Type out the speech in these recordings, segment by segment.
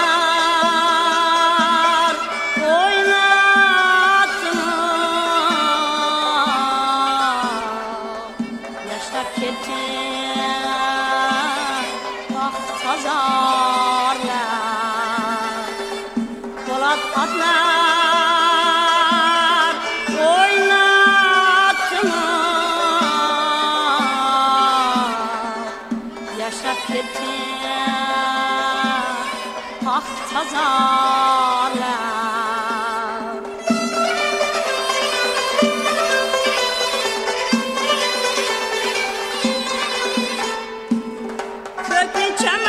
Atlar oynattılar, yaşap gitti pahtazarlar. Köklü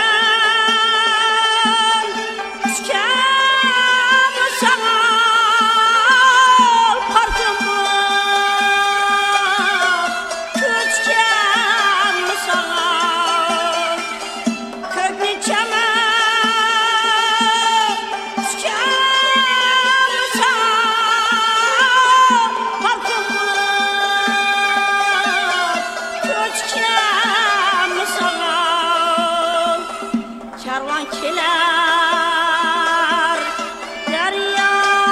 çemen tüken sana parkımı, tüken sana köklü çemen tüken sana parkımı, tüken sana. Kervan keler derya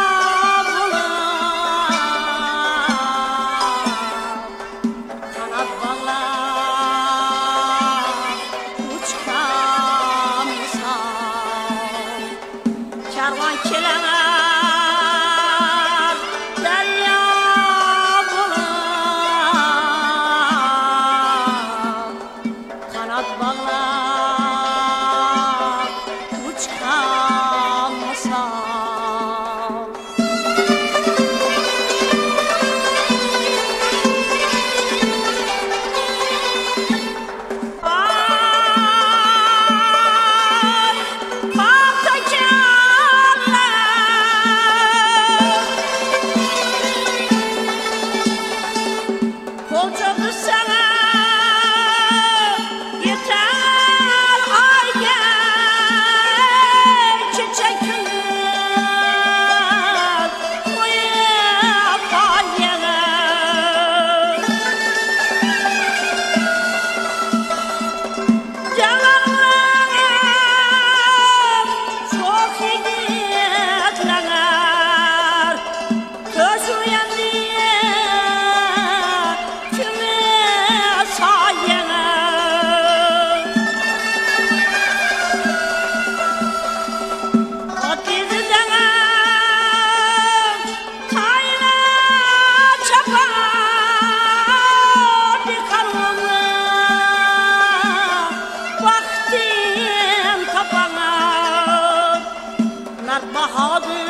bular, kanat bağlar uçkan misal. Kervan keler derya bular, kanat bağlar uçkan masal. Ay pahtekarlar, kolçağı sana yeter ay gel çiçekler koyup alyana. Yalanlar çok yigitler, göz uyandı tümü sayene. At diziden tayla çapar bir karnını, vaktim tapana. Mert Bahadır